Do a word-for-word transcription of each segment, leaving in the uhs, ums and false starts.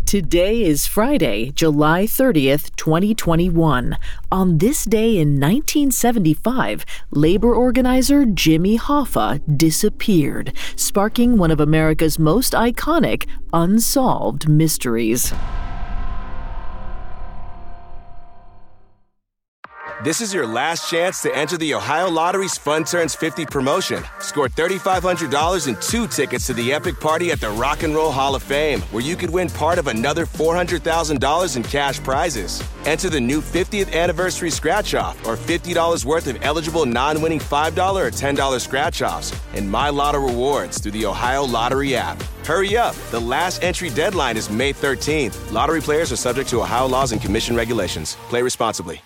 Today is Friday, July thirtieth, twenty twenty-one. On this day in nineteen seventy-five, labor organizer Jimmy Hoffa disappeared, sparking one of America's most iconic unsolved mysteries. This is your last chance to enter the Ohio Lottery's Fun Turns fifty promotion. Score three thousand five hundred dollars and two tickets to the epic party at the Rock and Roll Hall of Fame, where you could win part of another four hundred thousand dollars in cash prizes. Enter the new fiftieth anniversary scratch-off or fifty dollars worth of eligible non-winning five dollars or ten dollars scratch-offs and My Lotto rewards through the Ohio Lottery app. Hurry up. The last entry deadline is May thirteenth. Lottery players are subject to Ohio laws and commission regulations. Play responsibly.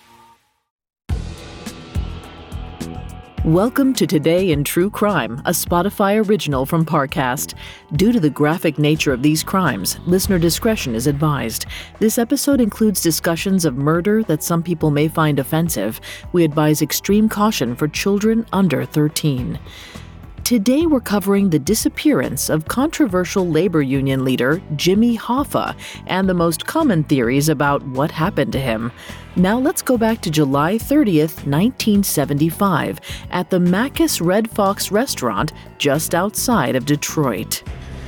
Welcome to Today in True Crime, a Spotify original from Parcast. Due to the graphic nature of these crimes, listener discretion is advised. This episode includes discussions of murder that some people may find offensive. We advise extreme caution for children under thirteen. Today we're covering the disappearance of controversial labor union leader Jimmy Hoffa and the most common theories about what happened to him. Now let's go back to July thirtieth, nineteen seventy-five, at the Macus Red Fox restaurant just outside of Detroit.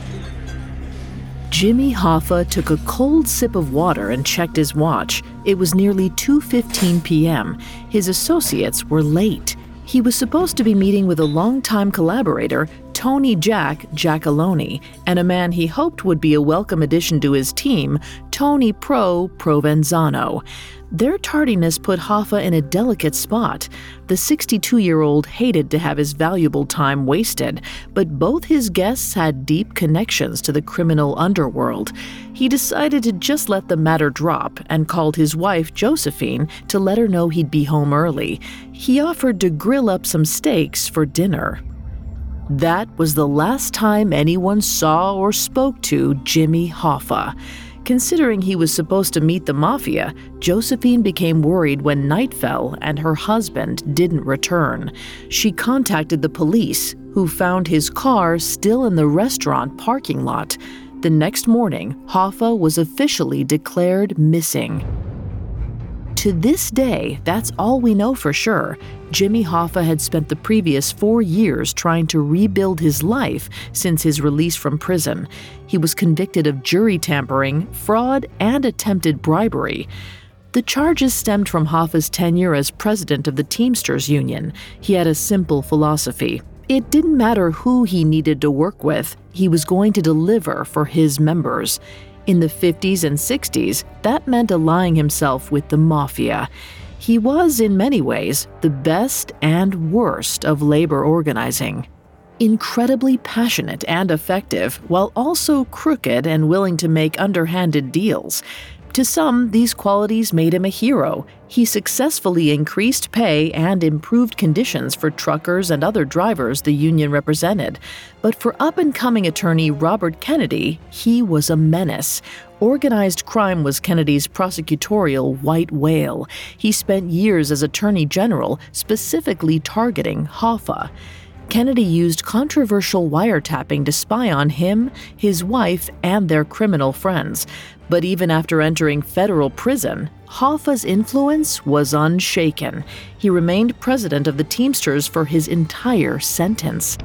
Jimmy Hoffa took a cold sip of water and checked his watch. It was nearly two fifteen p.m. His associates were late. He was supposed to be meeting with a longtime collaborator, Tony Jack Giacalone, and a man he hoped would be a welcome addition to his team, Tony Pro Provenzano. Their tardiness put Hoffa in a delicate spot. The sixty-two-year-old hated to have his valuable time wasted, but both his guests had deep connections to the criminal underworld. He decided to just let the matter drop and called his wife, Josephine, to let her know he'd be home early. He offered to grill up some steaks for dinner. That was the last time anyone saw or spoke to Jimmy Hoffa. Considering he was supposed to meet the mafia, Josephine became worried when night fell and her husband didn't return. She contacted the police, who found his car still in the restaurant parking lot. The next morning, Hoffa was officially declared missing. To this day, that's all we know for sure. Jimmy Hoffa had spent the previous four years trying to rebuild his life since his release from prison. He was convicted of jury tampering, fraud, and attempted bribery. The charges stemmed from Hoffa's tenure as president of the Teamsters Union. He had a simple philosophy. It didn't matter who he needed to work with, he was going to deliver for his members. In the fifties and sixties, that meant allying himself with the mafia. He was, in many ways, the best and worst of labor organizing. Incredibly passionate and effective, while also crooked and willing to make underhanded deals. To some, these qualities made him a hero. He successfully increased pay and improved conditions for truckers and other drivers the union represented. But for up-and-coming attorney Robert Kennedy, he was a menace. Organized crime was Kennedy's prosecutorial white whale. He spent years as Attorney General, specifically targeting Hoffa. Kennedy used controversial wiretapping to spy on him, his wife, and their criminal friends. But even after entering federal prison, Hoffa's influence was unshaken. He remained president of the Teamsters for his entire sentence.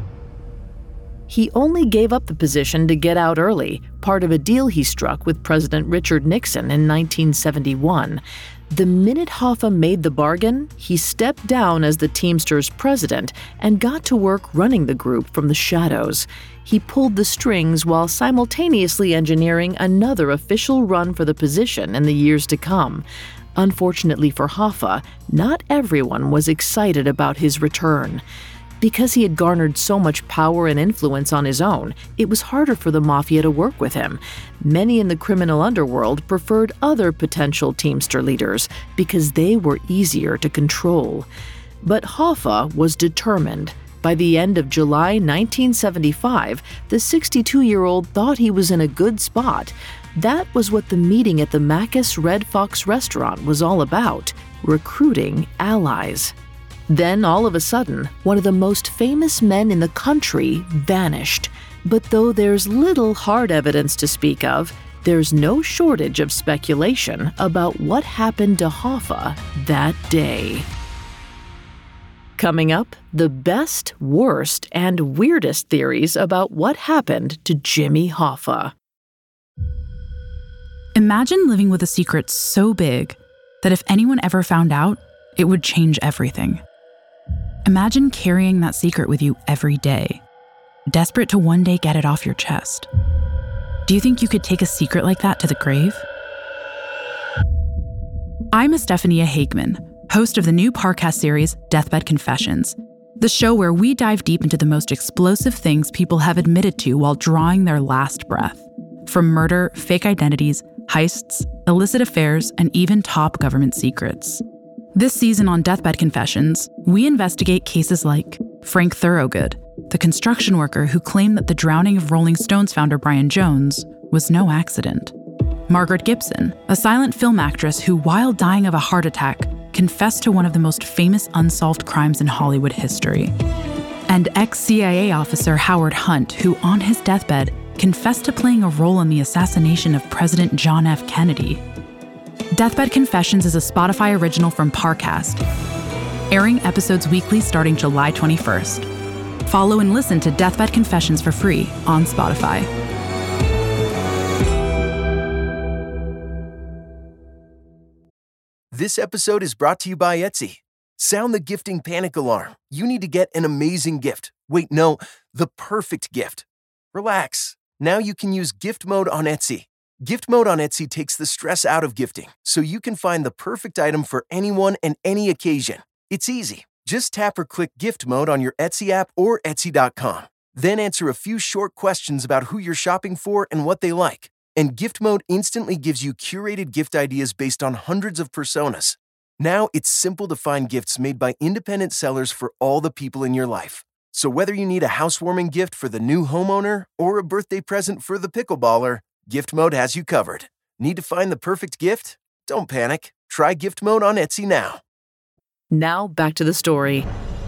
He only gave up the position to get out early, part of a deal he struck with President Richard Nixon in nineteen seventy-one. The minute Hoffa made the bargain, he stepped down as the Teamsters president and got to work running the group from the shadows. He pulled the strings while simultaneously engineering another official run for the position in the years to come. Unfortunately for Hoffa, not everyone was excited about his return. Because he had garnered so much power and influence on his own, it was harder for the mafia to work with him. Many in the criminal underworld preferred other potential Teamster leaders because they were easier to control. But Hoffa was determined. By the end of July nineteen seventy-five, the sixty-two-year-old thought he was in a good spot. That was what the meeting at the Macus Red Fox restaurant was all about, recruiting allies. Then, all of a sudden, one of the most famous men in the country vanished. But though there's little hard evidence to speak of, there's no shortage of speculation about what happened to Hoffa that day. Coming up, the best, worst, and weirdest theories about what happened to Jimmy Hoffa. Imagine living with a secret so big that if anyone ever found out, it would change everything. Imagine carrying that secret with you every day, desperate to one day get it off your chest. Do you think you could take a secret like that to the grave? I'm Estefania Hageman, host of the new Parcast series, Deathbed Confessions, the show where we dive deep into the most explosive things people have admitted to while drawing their last breath. From murder, fake identities, heists, illicit affairs, and even top government secrets. This season on Deathbed Confessions, we investigate cases like Frank Thorogood, the construction worker who claimed that the drowning of Rolling Stones founder Brian Jones was no accident. Margaret Gibson, a silent film actress who, while dying of a heart attack, confessed to one of the most famous unsolved crimes in Hollywood history. And ex-C I A officer Howard Hunt, who on his deathbed confessed to playing a role in the assassination of President John F. Kennedy. Deathbed Confessions is a Spotify original from Parcast, airing episodes weekly starting July twenty-first. Follow and listen to Deathbed Confessions for free on Spotify. This episode is brought to you by Etsy. Sound the gifting panic alarm. You need to get an amazing gift. Wait, no, the perfect gift. Relax. Now you can use gift mode on Etsy. Gift mode on Etsy takes the stress out of gifting, so you can find the perfect item for anyone and any occasion. It's easy. Just tap or click gift mode on your Etsy app or Etsy dot com. Then answer a few short questions about who you're shopping for and what they like. And gift mode instantly gives you curated gift ideas based on hundreds of personas. Now it's simple to find gifts made by independent sellers for all the people in your life. So whether you need a housewarming gift for the new homeowner or a birthday present for the pickleballer, Gift Mode has you covered. Need to find the perfect gift? Don't panic. Try Gift Mode on Etsy now. Now back to the story.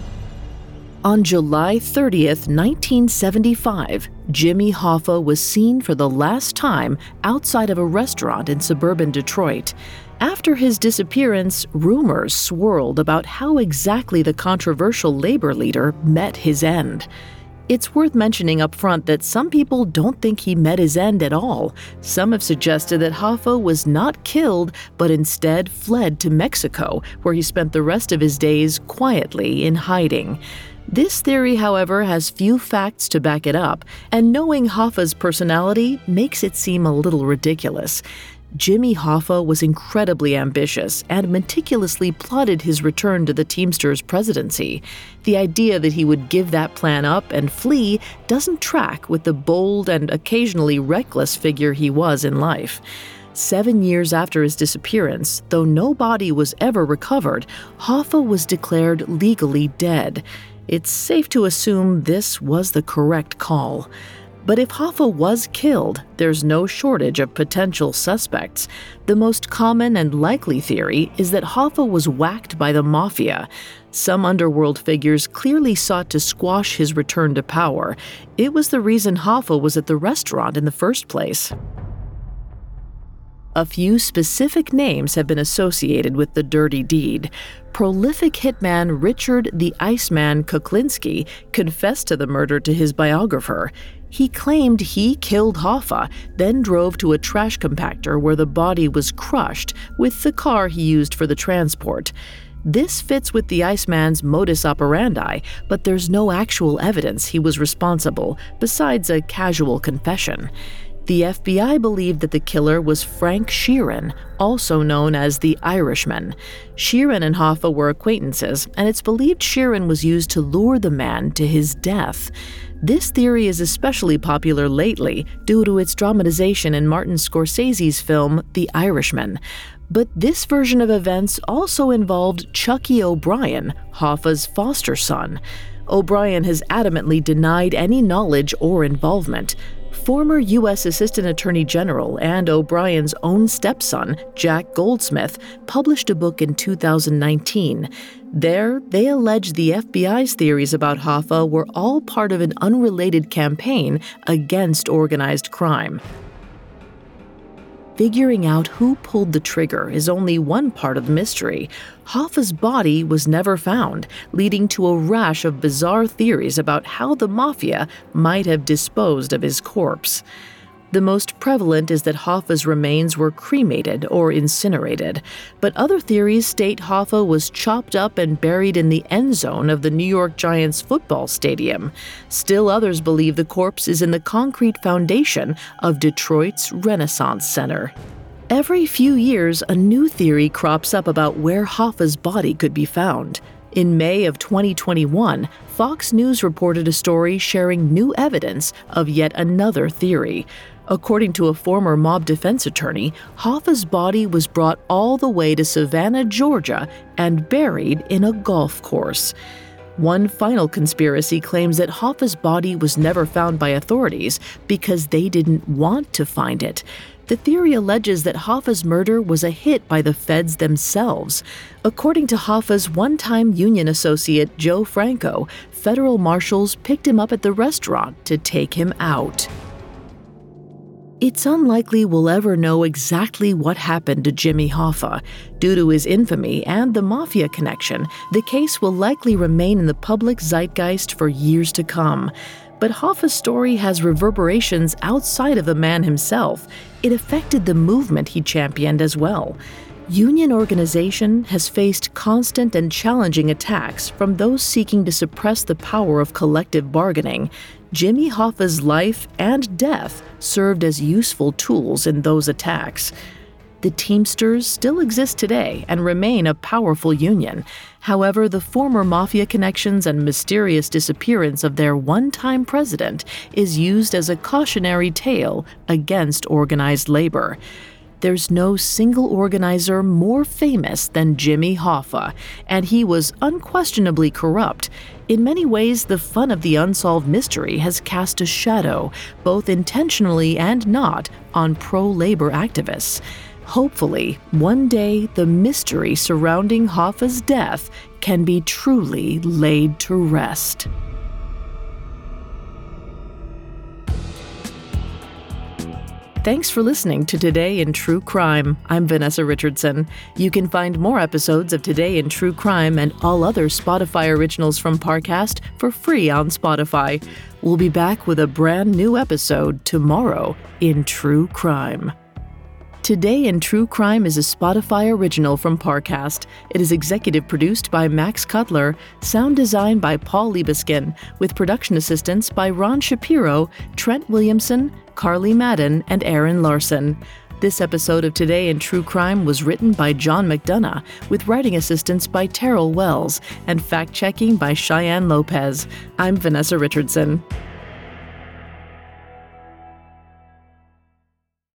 On July thirtieth, nineteen seventy-five, Jimmy Hoffa was seen for the last time outside of a restaurant in suburban Detroit. After his disappearance, rumors swirled about how exactly the controversial labor leader met his end. It's worth mentioning up front that some people don't think he met his end at all. Some have suggested that Hoffa was not killed, but instead fled to Mexico, where he spent the rest of his days quietly in hiding. This theory, however, has few facts to back it up, and knowing Hoffa's personality makes it seem a little ridiculous. Jimmy Hoffa was incredibly ambitious and meticulously plotted his return to the Teamsters presidency. The idea that he would give that plan up and flee doesn't track with the bold and occasionally reckless figure he was in life. Seven years after his disappearance, though no body was ever recovered, Hoffa was declared legally dead. It's safe to assume this was the correct call. But if Hoffa was killed, there's no shortage of potential suspects. The most common and likely theory is that Hoffa was whacked by the mafia. Some underworld figures clearly sought to squash his return to power. It was the reason Hoffa was at the restaurant in the first place. A few specific names have been associated with the dirty deed. Prolific hitman Richard the Iceman Kuklinski confessed to the murder to his biographer. He claimed he killed Hoffa, then drove to a trash compactor where the body was crushed with the car he used for the transport. This fits with the Iceman's modus operandi, but there's no actual evidence he was responsible, besides a casual confession. The F B I believed that the killer was Frank Sheeran, also known as the Irishman. Sheeran and Hoffa were acquaintances, and it's believed Sheeran was used to lure the man to his death. This theory is especially popular lately due to its dramatization in Martin Scorsese's film The Irishman. But this version of events also involved Chucky O'Brien, Hoffa's foster son. O'Brien has adamantly denied any knowledge or involvement. Former U S Assistant Attorney General and O'Brien's own stepson, Jack Goldsmith, published a book in two thousand nineteen. There, they allege the F B I's theories about Hoffa were all part of an unrelated campaign against organized crime. figuring out who pulled the trigger is only one part of the mystery. Hoffa's body was never found, leading to a rash of bizarre theories about how the mafia might have disposed of his corpse. The most prevalent is that Hoffa's remains were cremated or incinerated, but other theories state Hoffa was chopped up and buried in the end zone of the New York Giants football stadium. Still others believe the corpse is in the concrete foundation of Detroit's Renaissance Center. Every few years, a new theory crops up about where Hoffa's body could be found. In May of twenty twenty-one, Fox News reported a story sharing new evidence of yet another theory. According to a former mob defense attorney, Hoffa's body was brought all the way to Savannah, Georgia, and buried in a golf course. One final conspiracy claims that Hoffa's body was never found by authorities because they didn't want to find it. The theory alleges that Hoffa's murder was a hit by the feds themselves. According to Hoffa's one-time union associate Joe Franco, federal marshals picked him up at the restaurant to take him out. It's unlikely we'll ever know exactly what happened to Jimmy Hoffa. Due to his infamy and the mafia connection, the case will likely remain in the public zeitgeist for years to come. But Hoffa's story has reverberations outside of the man himself. It affected the movement he championed as well. Union organization has faced constant and challenging attacks from those seeking to suppress the power of collective bargaining. Jimmy Hoffa's life and death served as useful tools in those attacks. The Teamsters still exist today and remain a powerful union. However, the former mafia connections and mysterious disappearance of their one-time president is used as a cautionary tale against organized labor. There's no single organizer more famous than Jimmy Hoffa, and he was unquestionably corrupt. In many ways, the fun of the unsolved mystery has cast a shadow, both intentionally and not, on pro-labor activists. Hopefully, one day the mystery surrounding Hoffa's death can be truly laid to rest. Thanks for listening to Today in True Crime. I'm Vanessa Richardson. You can find more episodes of Today in True Crime and all other Spotify originals from Parcast for free on Spotify. We'll be back with a brand new episode tomorrow in True Crime. Today in True Crime is a Spotify original from Parcast. It is executive produced by Max Cutler, sound design by Paul Liebeskin, with production assistance by Ron Shapiro, Trent Williamson, Carly Madden, and Aaron Larson. This episode of Today in True Crime was written by John McDonough, with writing assistance by Terrell Wells, and fact-checking by Cheyenne Lopez. I'm Vanessa Richardson.